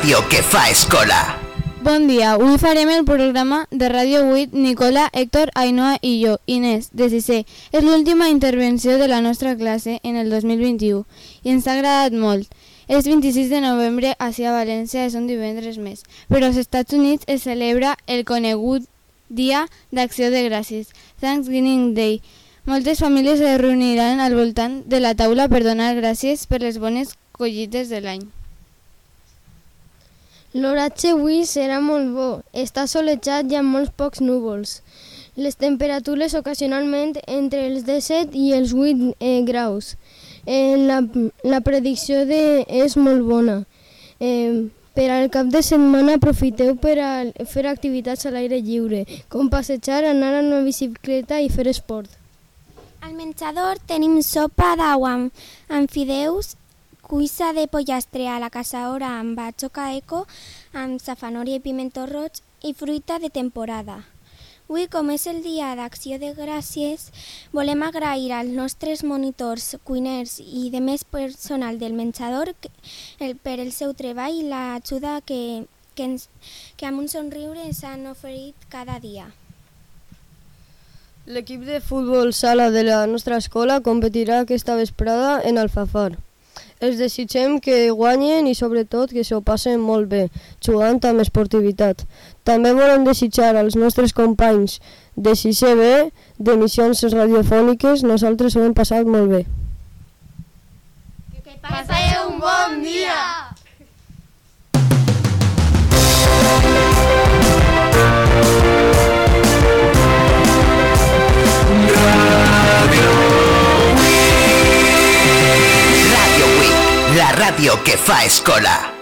ràdio que fa escola. Bon dia, avui farem el programa de Ràdio 8, Nicola, Héctor, Ainhoa i jo, Inés, de sisè. És l'última intervenció de la nostra classe en el 2021 i ens ha agradat molt. És 26 de novembre, ací a València és un divendres més, però als Estats Units es celebra el conegut Dia d'Acció de Gràcies, Thanksgiving Day. Moltes famílies es reuniran al voltant de la taula per donar gràcies per les bones collites de l'any. L'oratge avui serà molt bo, està solejat i amb molts pocs núvols. Les temperatures ocasionalment entre els 17 i els 8 graus. La predicció és molt bona. Per al cap de setmana aprofiteu per a fer activitats a l'aire lliure, com passejar, anar en una bicicleta i fer esport. Al menjador tenim sopa d'aigua amb fideus, cuissa de pollastre a la caçadora amb batxoca eco, amb safanòria i pimentó roig i fruita de temporada. Avui, com és el dia d'Acció de Gràcies, volem agrair als nostres monitors, cuiners i demés personal del menjador per el seu treball i l'ajuda que amb un somriure ens han oferit cada dia. L'equip de futbol sala de la nostra escola competirà aquesta vesprada en Alfafar. Els desitgem que guanyen i sobretot que s'ho passen molt bé, jugant amb esportivitat. També volem desitjar als nostres companys de 6è B d'emissions radiofòniques, nosaltres ho hem passat molt bé. Que passeu un bon dia! La ràdio que fa escola.